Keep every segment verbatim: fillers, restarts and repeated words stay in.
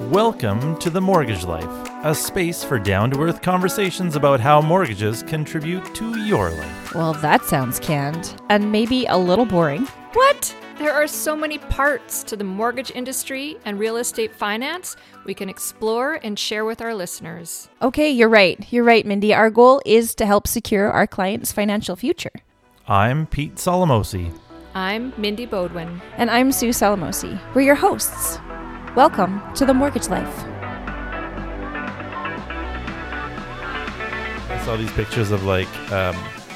Welcome to The Mortgage Life, a space for down-to-earth conversations about how mortgages contribute to your life. Well, that sounds canned and maybe a little boring. What? There are so many parts to the mortgage industry and real estate finance we can explore and share with our listeners. Okay, you're right. You're right, Mindy. Our goal is to help secure our clients' financial future. I'm Pete Solomosi. I'm Mindy Bodwin. And I'm Sue Salamosi. We're your hosts. Welcome to The Mortgage Life. I saw these pictures of like, um,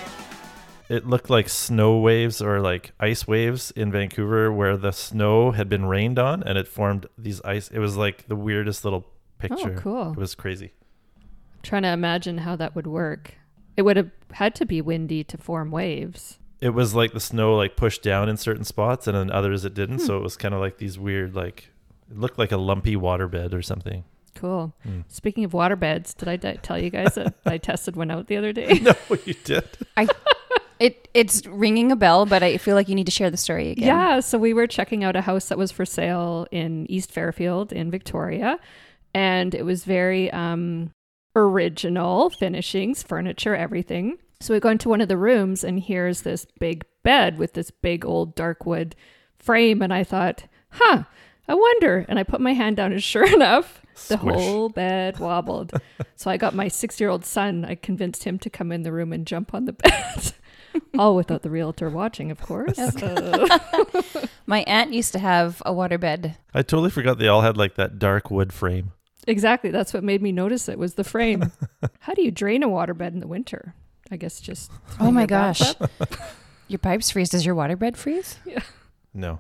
it looked like snow waves or like ice waves in Vancouver where the snow had been rained on and it formed these ice. It was like the weirdest little picture. Oh, cool. It was crazy. Trying to imagine how that would work. It would have had to be windy to form waves. It was like the snow like pushed down in certain spots and in others it didn't. Hmm. So it was kind of like these weird, like, it looked like a lumpy waterbed or something. Cool. Mm. Speaking of waterbeds, did I d- tell you guys that I tested one out the other day? No, you did. I, it It's ringing a bell, but I feel like you need to share the story again. Yeah, so we were checking out a house that was for sale in East Fairfield in Victoria, and it was very um, original finishings, furniture, everything. So we go into one of the rooms, and here's this big bed with this big old dark wood frame, and I thought, huh, I wonder. And I put my hand down, and sure enough, the Squish. whole bed wobbled. So I got my six-year-old son. I convinced him to come in the room and jump on the bed. All without the realtor watching, of course. Uh, My aunt used to have a waterbed. I totally forgot they all had like that dark wood frame. exactly. That's what made me notice it was the frame. How do you drain a waterbed in the winter? I guess just... throw Oh my your gosh. bathtub. Your pipes freeze. Does your waterbed freeze? No.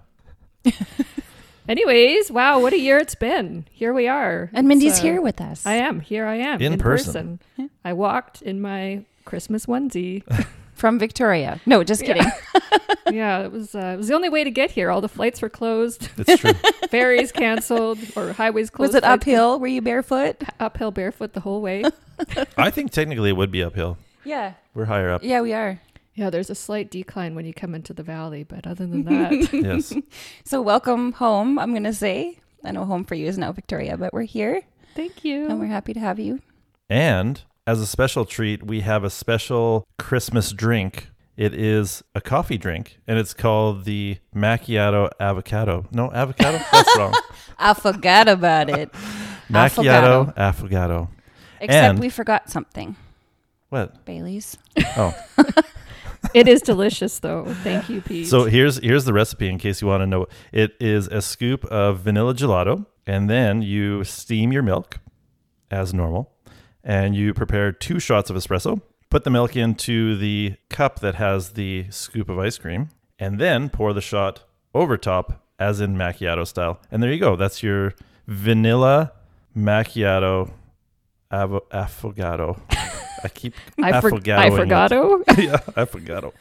Anyways, wow, what a year it's been. Here we are. And Mindy's It's, uh, here with us. I am. Here I am. In In, person. person. I walked in my Christmas onesie. From Victoria. No, just kidding. Yeah, it was uh, it was the only way to get here. All the flights were closed. It's true. Ferries canceled or highways closed. Was it flights- uphill? Were you barefoot? Uphill barefoot the whole way. I think technically it would be uphill. Yeah. We're higher up. Yeah, we are. Yeah, there's a slight decline when you come into the valley, but other than that, Yes. So welcome home, I'm going to say. I know home for you is now Victoria, but we're here thank you. and we're happy to have you. And as a special treat, we have a special Christmas drink. It is a coffee drink, and it's called the Macchiato Avocado. No, avocado? That's wrong. I forgot about it. Macchiato Affogato. Except And- we forgot something. What? Bailey's. Oh. It is delicious, though. Thank you, Pete. So here's here's the recipe in case you want to know. It is a scoop of vanilla gelato, and then you steam your milk as normal, and you prepare two shots of espresso. Put the milk into the cup that has the scoop of ice cream, and then pour the shot over top as in macchiato style. And there you go. That's your vanilla macchiato avo- affogato. I keep I, for- affogato-ing I it. forgot. Yeah, affogato.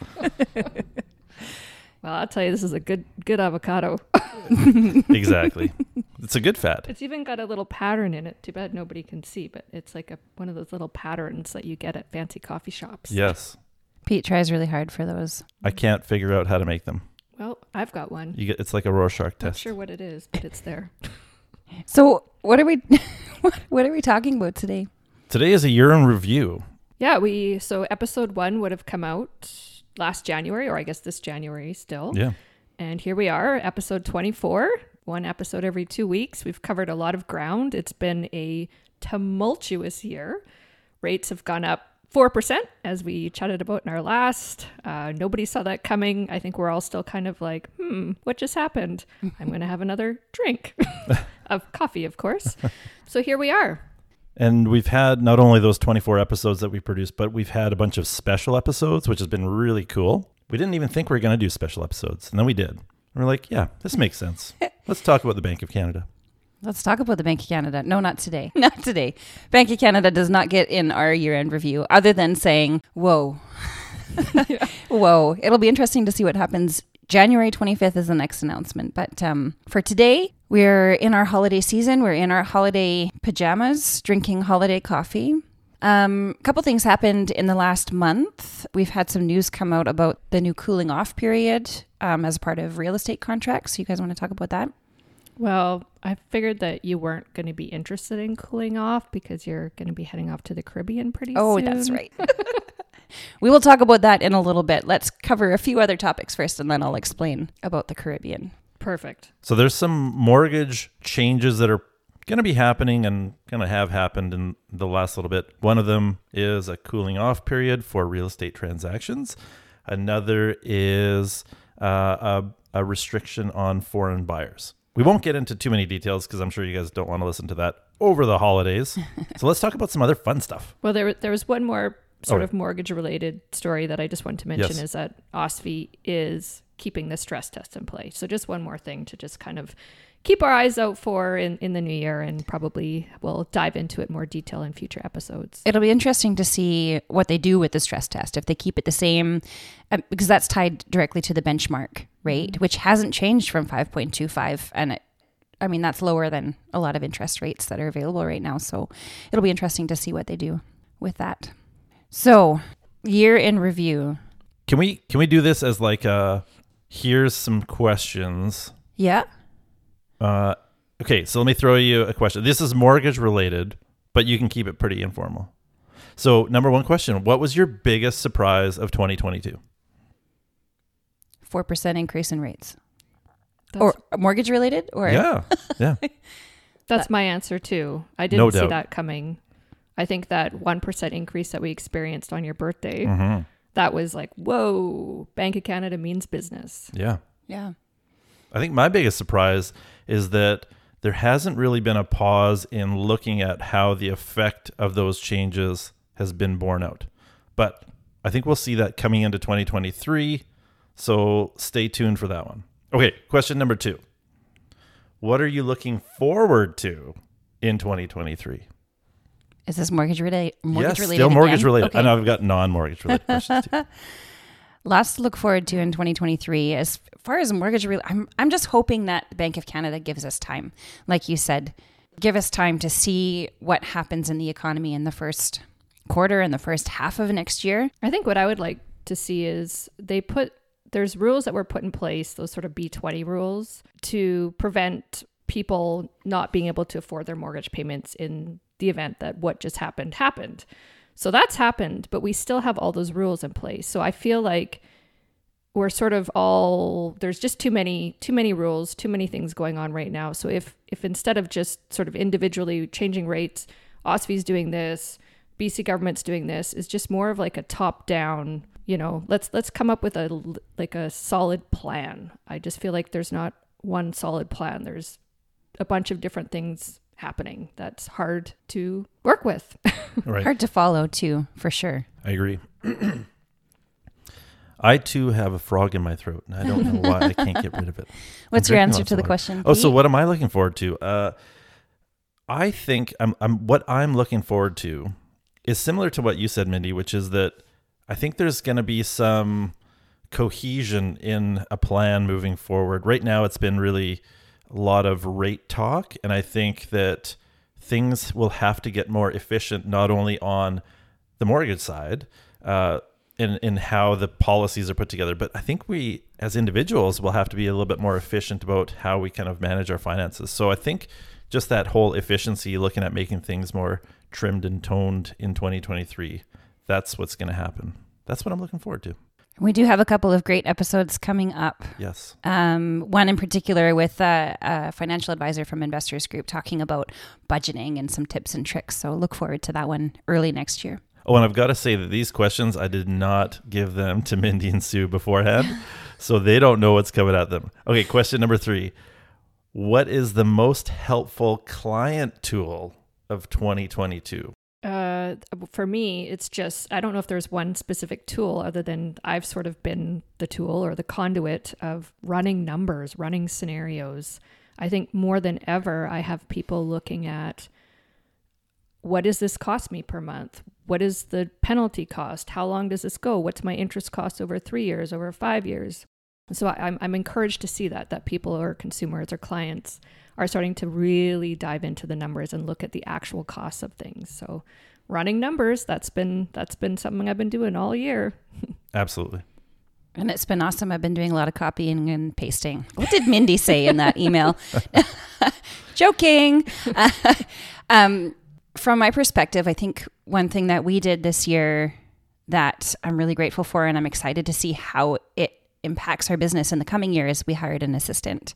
Well, I'll tell you, this is a good good avocado. Exactly. It's a good fat. It's even got a little pattern in it. Too bad nobody can see, but it's like a one of those little patterns that you get at fancy coffee shops. Yes. Pete tries really hard for those. I can't figure out how to make them. Well, I've got one. You get it's like a Rorschach Not test. sure what it is, but it's there. So what are we what, what are we talking about today? Today is a year in review. Yeah, we so episode one would have come out last January, or I guess this January still. Yeah. And here we are, episode twenty-four. One episode every two weeks. We've covered a lot of ground. It's been a tumultuous year. Rates have gone up four percent, as we chatted about in our last. Uh, nobody saw that coming. I think we're all still kind of like, hmm, what just happened? I'm going to have another drink of coffee, of course. So here we are. And we've had not only those twenty-four episodes that we produced, but we've had a bunch of special episodes, which has been really cool. We didn't even think we were going to do special episodes. And then we did. And we're like, yeah, this makes sense. Let's talk about the Bank of Canada. Let's talk about the Bank of Canada. No, not today. Not today. Bank of Canada does not get in our year-end review other than saying, whoa. Yeah. Whoa. It'll be interesting to see what happens. January twenty-fifth is the next announcement. But um, for today, we're in our holiday season. We're in our holiday pajamas, drinking holiday coffee. Um, a couple things happened in the last month. We've had some news come out about the new cooling off period um, as part of real estate contracts. You guys want to talk about that? Well, I figured that you weren't going to be interested in cooling off because you're going to be heading off to the Caribbean pretty Oh, soon. that's right. We will talk about that in a little bit. Let's cover a few other topics first, and then I'll explain about the Caribbean. Perfect. So there's some mortgage changes that are going to be happening and going to have happened in the last little bit. One of them is a cooling off period for real estate transactions. Another is uh, a, a restriction on foreign buyers. We won't get into too many details because I'm sure you guys don't want to listen to that over the holidays. So let's talk about some other fun stuff. Well, there there was one more sort Oh, of mortgage related story that I just wanted to mention Yes. is that O S F I is keeping the stress test in place. So just one more thing to just kind of keep our eyes out for in, in the new year, and probably we'll dive into it more detail in future episodes. It'll be interesting to see what they do with the stress test, if they keep it the same, um, because that's tied directly to the benchmark rate, which hasn't changed from five point two five. And it, I mean, that's lower than a lot of interest rates that are available right now. So it'll be interesting to see what they do with that. So year in review. Can we can we do this as like a here's some questions? Yeah. Uh, okay, so let me throw you a question. This is mortgage related, but you can keep it pretty informal. So number one question, what was your biggest surprise of twenty twenty-two? four percent increase in rates. That's, Or mortgage related? Or Yeah, yeah. that's my answer too. I didn't No see doubt. that coming. I think that one percent increase that we experienced on your birthday, Mhm. that was like, whoa, Bank of Canada means business. Yeah. Yeah. I think my biggest surprise is that there hasn't really been a pause in looking at how the effect of those changes has been borne out. But I think we'll see that coming into twenty twenty-three. So stay tuned for that one. Okay, question number two. What are you looking forward to in twenty twenty-three? Is this mortgage related? Mortgage yes, related still mortgage again? related. Okay. I know I've got non-mortgage related questions too. Lots to look forward to in twenty twenty-three. As far as mortgage, re- I'm I'm just hoping that Bank of Canada gives us time, like you said, give us time to see what happens in the economy in the first quarter and the first half of next year. I think what I would like to see is they put, there's rules that were put in place, those sort of B twenty rules, to prevent people not being able to afford their mortgage payments in the event that what just happened happened. So that's happened, but we still have all those rules in place. So I feel like we're sort of all, there's just too many, too many rules, too many things going on right now. So if, if instead of just sort of individually changing rates, O S F I's doing this, B C government's doing this, is just more of like a top down, you know, let's, let's come up with a, like a solid plan. I just feel like there's not one solid plan. There's a bunch of different things happening that's hard to work with. Right. Hard to follow too, for sure. I agree. I too have a frog in my throat, and I don't know why I can't get rid of it. What's I'm your drinking answer lots to of the water. question? Oh, so Pete? what am I looking forward to? Uh, I think I'm, I'm what I'm looking forward to is similar to what you said, Mindy, which is that I think there's going to be some cohesion in a plan moving forward. Right now, it's been really a lot of rate talk, and I think that things will have to get more efficient, not only on the mortgage side, uh, in, in how the policies are put together, but I think we, as individuals, will have to be a little bit more efficient about how we kind of manage our finances. So I think just that whole efficiency, looking at making things more trimmed and toned in twenty twenty-three, that's what's going to happen. That's what I'm looking forward to. We do have a couple of great episodes coming up. Yes. Um, one in particular with a, a financial advisor from Investors Group talking about budgeting and some tips and tricks. So look forward to that one early next year. Oh, and I've got to say that these questions, I did not give them to Mindy and Sue beforehand, so they don't know what's coming at them. Okay, question number three. What is the most helpful client tool of twenty twenty-two? Uh, for me, it's just, I don't know if there's one specific tool other than I've sort of been the tool or the conduit of running numbers, running scenarios. I think more than ever, I have people looking at, what does this cost me per month? What is the penalty cost? How long does this go? What's my interest cost over three years, over five years? So I, I'm, I'm encouraged to see that, that people or consumers or clients are starting to really dive into the numbers and look at the actual costs of things. So running numbers, that's been, that's been something I've been doing all year. Absolutely. And it's been awesome. I've been doing a lot of copying and pasting. What did Mindy say in that email? Joking. Uh, um, from my perspective, I think one thing that we did this year that I'm really grateful for, and I'm excited to see how it impacts our business in the coming year, is we hired an assistant.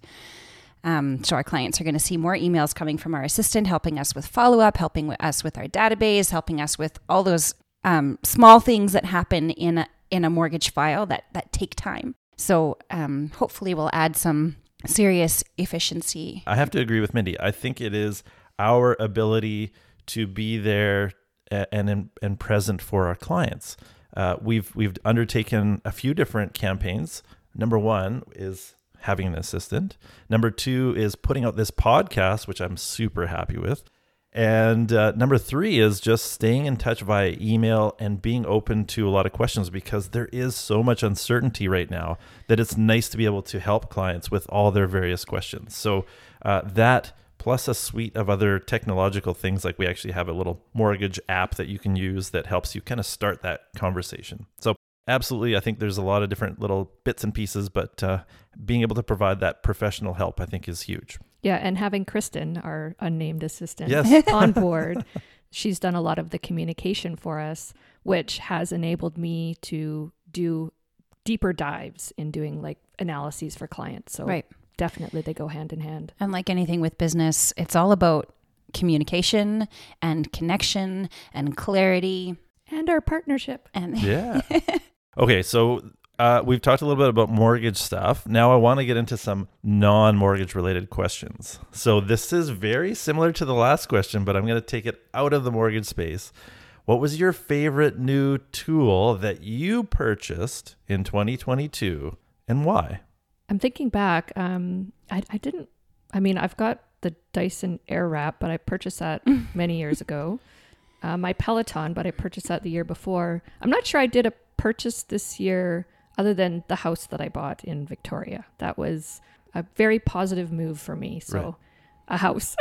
Um, so our clients are going to see more emails coming from our assistant, helping us with follow-up, helping with us with our database, helping us with all those um, small things that happen in a, in a mortgage file that, that take time. So um, hopefully we'll add some serious efficiency. I have to agree with Mindy. I think it is our ability to be there and and, and present for our clients. Uh, we've we've undertaken a few different campaigns. Number one is having an assistant. Number two is putting out this podcast, which I'm super happy with. And uh, number three is just staying in touch via email and being open to a lot of questions, because there is so much uncertainty right now that it's nice to be able to help clients with all their various questions. So uh, that plus a suite of other technological things, like we actually have a little mortgage app that you can use that helps you kind of start that conversation. So absolutely, I think there's a lot of different little bits and pieces, but uh, being able to provide that professional help, I think, is huge. Yeah, and having Kristen, our unnamed assistant, yes. on board, she's done a lot of the communication for us, which has enabled me to do deeper dives in doing like analyses for clients. So Right. definitely they go hand in hand. And like anything with business, it's all about communication and connection and clarity. And our partnership. And Yeah. Okay, so uh, we've talked a little bit about mortgage stuff. Now I want to get into some non-mortgage related questions. So this is very similar to the last question, but I'm going to take it out of the mortgage space. What was your favorite new tool that you purchased in twenty twenty-two, and why? I'm thinking back. Um, I, I didn't, I mean, I've got the Dyson Airwrap, but I purchased that many years ago. Uh, my Peloton, but I purchased that the year before. I'm not sure I did a purchase this year other than the house that I bought in Victoria. That was a very positive move for me. So Right. a house,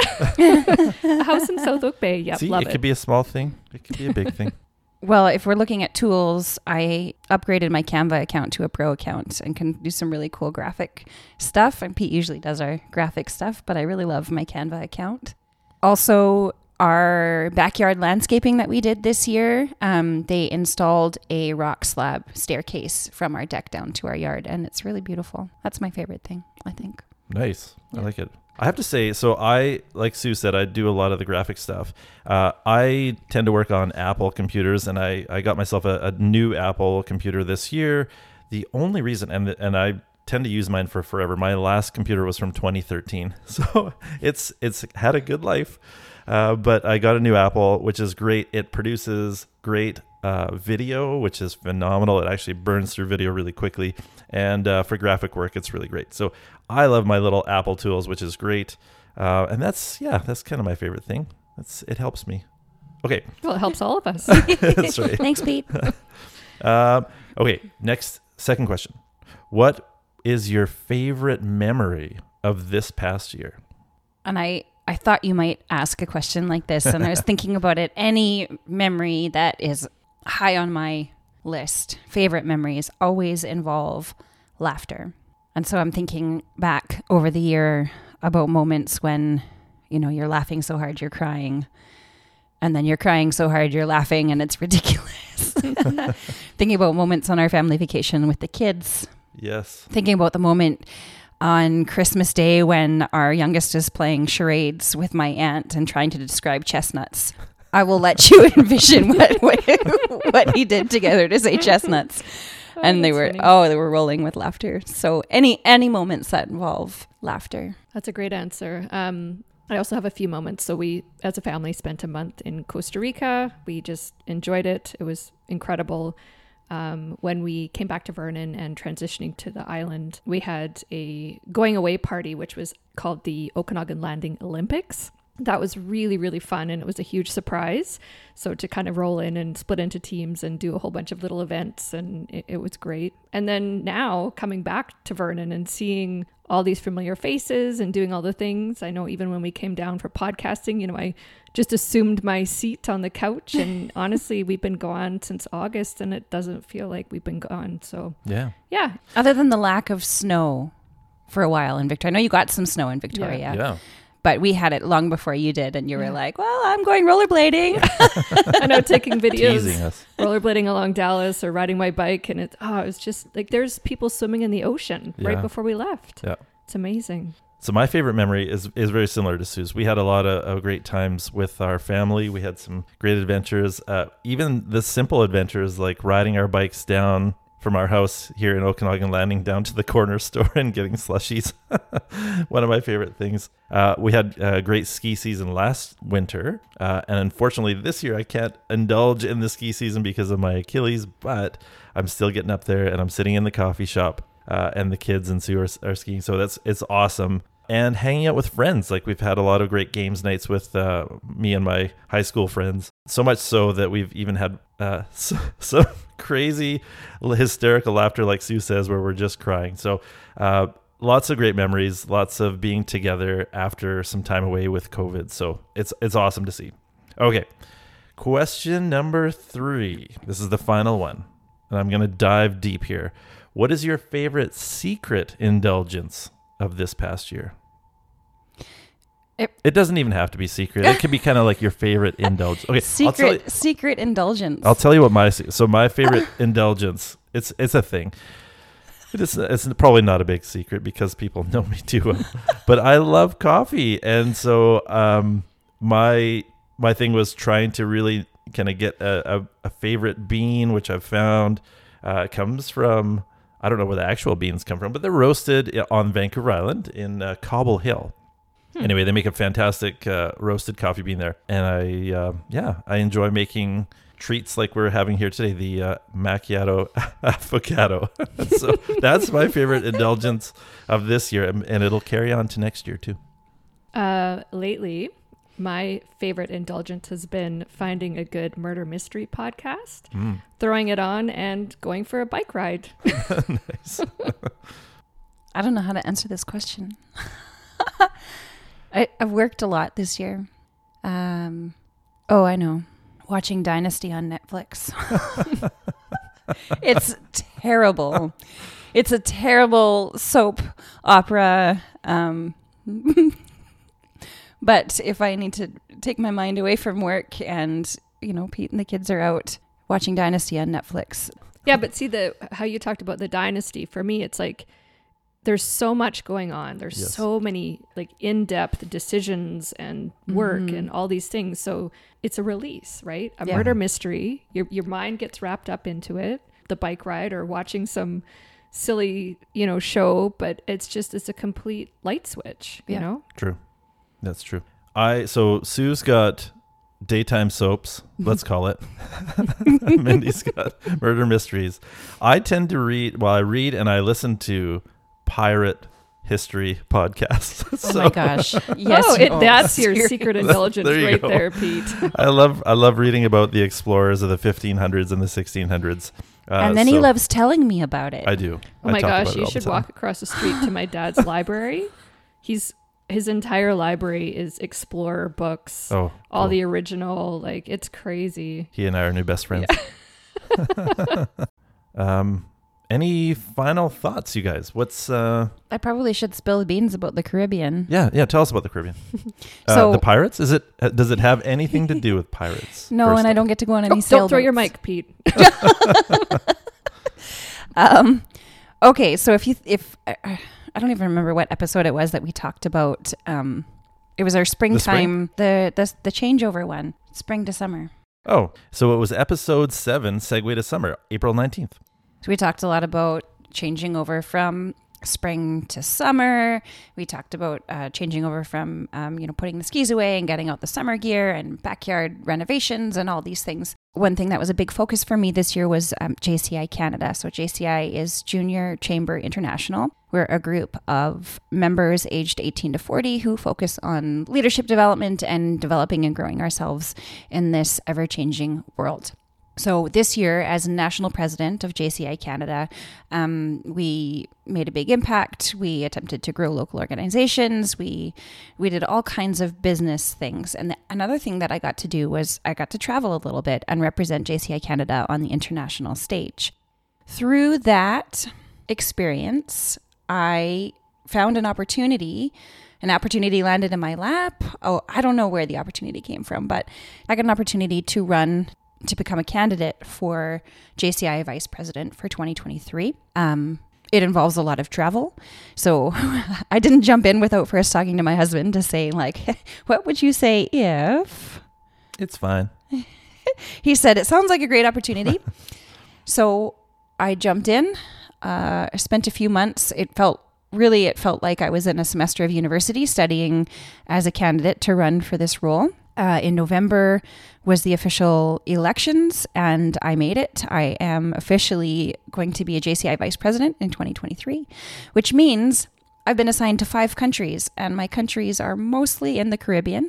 a house in South Oak Bay. Yep, See, love it it. could be a small thing. It could be a big thing. well, if we're looking at tools, I upgraded my Canva account to a pro account and can do some really cool graphic stuff. And Pete usually does our graphic stuff, but I really love my Canva account. Also, our backyard landscaping that we did this year, um, they installed a rock slab staircase from our deck down to our yard, and it's really beautiful. That's my favorite thing, I think. Nice. Yeah. I like it. I have to say, so I, like Sue said, I do a lot of the graphic stuff. Uh, I tend to work on Apple computers, and I, I got myself a, a new Apple computer this year. The only reason, and and I tend to use mine for forever. My last computer was from twenty thirteen, so it's it's had a good life. Uh, but I got a new Apple, which is great. It produces great uh, video, which is phenomenal. It actually burns through video really quickly. And uh, for graphic work, it's really great. So I love my little Apple tools, which is great. Uh, and that's, yeah, that's kind of my favorite thing. That's, it helps me. Okay. Well, it helps all of us. That's right. Thanks, Pete. Um, okay. Next, second question. What is your favorite memory of this past year? And I, I thought you might ask a question like this, and I was thinking about it. Any memory that is high on my list, favorite memories, always involve laughter. And so I'm thinking back over the year about moments when, you know, you're laughing so hard you're crying, and then you're crying so hard you're laughing, and it's ridiculous. Thinking about moments on our family vacation with the kids. Yes. Thinking about the moment on Christmas Day when our youngest is playing charades with my aunt and trying to describe chestnuts. I will let you envision what, what what he did together to say chestnuts. Oh, And they that's were funny. oh they were rolling with laughter. So any any moments that involve laughter. That's a great answer. Um, I also have a few moments. So we, as a family, spent a month in Costa Rica. We just enjoyed it. It was incredible. Um, when we came back to Vernon and transitioning to the island, we had a going away party, which was called the Okanagan Landing Olympics. That was really, really fun, and it was a huge surprise. So to kind of roll in and split into teams and do a whole bunch of little events, and it, it was great. And then now coming back to Vernon and seeing all these familiar faces and doing all the things. I know even when we came down for podcasting, you know, I just assumed my seat on the couch, and honestly, we've been gone since August, and it doesn't feel like we've been gone. So Yeah. yeah, Other than the lack of snow for a while in Victoria. I know you got some snow in Victoria. Yeah. But we had it long before you did, and you were like, well, I'm going rollerblading. I know, taking videos, Teasing us. rollerblading along Dallas or riding my bike. And it's, oh, it's just like there's people swimming in the ocean Yeah. right before we left. Yeah. It's amazing. So my favorite memory is is very similar to Sue's. We had a lot of, of great times with our family. We had some great adventures. Uh, even the simple adventures like riding our bikes down from our house here in Okanagan Landing down to the corner store and getting slushies. One of my favorite things. Uh, we had a great ski season last winter. Uh, and unfortunately this year I can't indulge in the ski season because of my Achilles, but I'm still getting up there and I'm sitting in the coffee shop uh, and the kids and Sue are, are skiing. So that's, it's awesome. And hanging out with friends. Like we've had a lot of great games nights with uh, me and my high school friends. So much so that we've even had uh, some so crazy hysterical laughter, like Sue says, where we're just crying. So uh, lots of great memories, lots of being together after some time away with COVID. So it's it's awesome to see. Okay, question number three. This is the final one. And I'm going to dive deep here. What is your favorite secret indulgence of this past year? It, it doesn't even have to be secret. It could be kind of like your favorite indulgence. Okay, secret, I'll tell you, secret indulgence. I'll tell you what my so my favorite indulgence. It's it's a thing. It is it's probably not a big secret because people know me too well. But I love coffee, and so um, my my thing was trying to really kind of get a, a, a favorite bean, which I've found uh, comes from. I don't know where the actual beans come from, but they're roasted on Vancouver Island in uh, Cobble Hill. Hmm. Anyway, they make a fantastic uh, roasted coffee bean there. And I, uh, yeah, I enjoy making treats like we're having here today, the uh, macchiato affogato. So that's my favorite indulgence of this year. And it'll carry on to next year too. Uh, lately, my favorite indulgence has been finding a good murder mystery podcast, mm. throwing it on and going for a bike ride. Nice. I don't know how to answer this question. I, I've worked a lot this year. Um, oh, I know. Watching Dynasty on Netflix. It's terrible. It's a terrible soap opera. Um, but if I need to take my mind away from work and, you know, Pete and the kids are out watching Dynasty on Netflix. Yeah, but see the how you talked about the Dynasty. For me, it's like there's so much going on. There's yes. so many like in-depth decisions and work mm-hmm. and all these things. So it's a release, right? A yeah. murder mystery. Your your mind gets wrapped up into it. The bike ride or watching some silly, you know, show, but it's just it's a complete light switch, you yeah. know? True. That's true. I so Sue's got daytime soaps, let's call it. Mindy's got murder mysteries. I tend to read, well, I read and I listen to pirate history podcasts. So, oh my gosh. Yes. Oh, it, that's your secret indulgence there right go. there, Pete. I love I love reading about the explorers of the fifteen hundreds and the sixteen hundreds. Uh, and then so he loves telling me about it. I do. Oh I my gosh, you should walk across the street to my dad's library. He's his entire library is explorer books. Oh, all cool. the original, like it's crazy. He and I are new best friends. Yeah. um Any final thoughts, you guys? What's uh I probably should spill the beans about the Caribbean. Yeah, yeah, tell us about the Caribbean. So uh, the pirates? Is it uh, does it have anything to do with pirates? No, and I don't get to go on any oh, sailboats. Don't throw your mic, Pete. um okay, so if you if uh, I don't even remember what episode it was that we talked about um it was our springtime the spring? the, the the changeover one, spring to summer. Oh, so it was episode seven, Segue to Summer, April nineteenth. So we talked a lot about changing over from spring to summer. We talked about uh, changing over from, um, you know, putting the skis away and getting out the summer gear and backyard renovations and all these things. One thing that was a big focus for me this year was um, J C I Canada. So J C I is Junior Chamber International. We're a group of members aged eighteen to forty who focus on leadership development and developing and growing ourselves in this ever-changing world. So this year, as national president of J C I Canada, um, we made a big impact. We attempted to grow local organizations. We we did all kinds of business things. And the, another thing that I got to do was I got to travel a little bit and represent J C I Canada on the international stage. Through that experience, I found an opportunity an opportunity landed in my lap. Oh, I don't know where the opportunity came from, but I got an opportunity to run to become a candidate for J C I Vice President for twenty twenty-three. Um, it involves a lot of travel. So I didn't jump in without first talking to my husband to say, like, what would you say if... It's fine. He said, it sounds like a great opportunity. So I jumped in. Uh, I spent a few months. It felt really, it felt like I was in a semester of university studying as a candidate to run for this role. Uh, in November was the official elections, and I made it. I am officially going to be a J C I Vice President in twenty twenty-three, which means I've been assigned to five countries, and my countries are mostly in the Caribbean.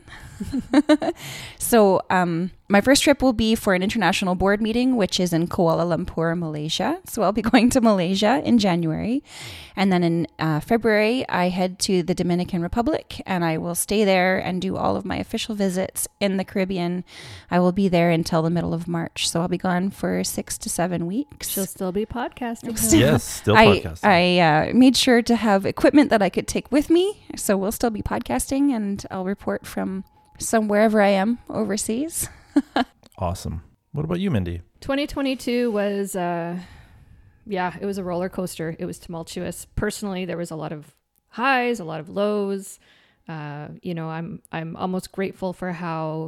So um, my first trip will be for an international board meeting, which is in Kuala Lumpur, Malaysia. So I'll be going to Malaysia in January. And then in uh, February, I head to the Dominican Republic, and I will stay there and do all of my official visits in the Caribbean. I will be there until the middle of March. So I'll be gone for six to seven weeks. She'll still be podcasting. Yes, still I, podcasting. I uh, made sure to have equipment that I could take with me. So we'll still be podcasting, and I'll report from some wherever I am overseas. Awesome. What about you, Mindy? twenty twenty-two was, uh, yeah, it was a roller coaster. It was tumultuous. Personally, there was a lot of highs, a lot of lows. Uh, you know, I'm I'm almost grateful for how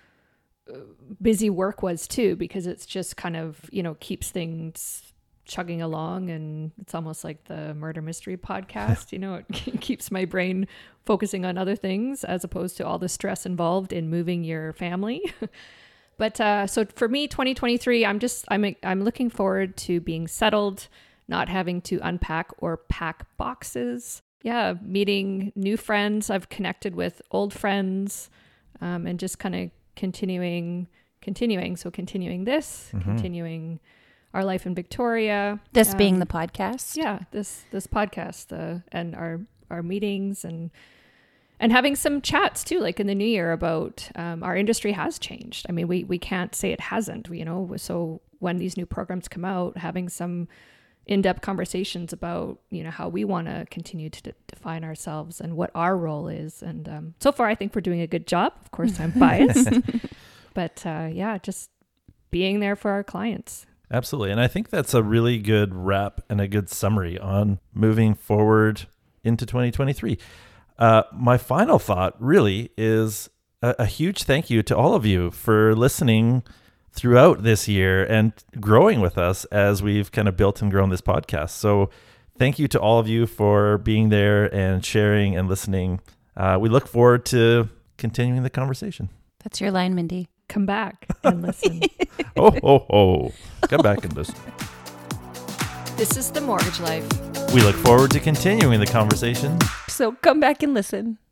busy work was too, because it's just kind of, you know, keeps things chugging along, and it's almost like the murder mystery podcast. You know, it keeps my brain focusing on other things as opposed to all the stress involved in moving your family. But uh, so for me, twenty twenty-three, I'm just I'm I'm looking forward to being settled, not having to unpack or pack boxes. Yeah, meeting new friends. I've connected with old friends, um, and just kind of continuing, continuing. So continuing this, Mhm. continuing our life in Victoria. This Um, being the podcast. yeah, this this podcast, uh, and our our meetings, and and having some chats too, like in the new year, about um, our industry has changed. I mean, we we can't say it hasn't. You know, so when these new programs come out, having some in-depth conversations about, you know, how we want to continue to d- define ourselves and what our role is. And um, so far, I think we're doing a good job. Of course, I'm biased, but uh, yeah, just being there for our clients. Absolutely. And I think that's a really good wrap and a good summary on moving forward into twenty twenty-three. Uh, my final thought really is a, a huge thank you to all of you for listening throughout this year and growing with us as we've kind of built and grown this podcast. So thank you to all of you for being there and sharing and listening. Uh, we look forward to continuing the conversation. That's your line, Mindy. Come back and listen. Oh, ho, ho. Come back and listen. This is The Mortgage Life. We look forward to continuing the conversation. So come back and listen.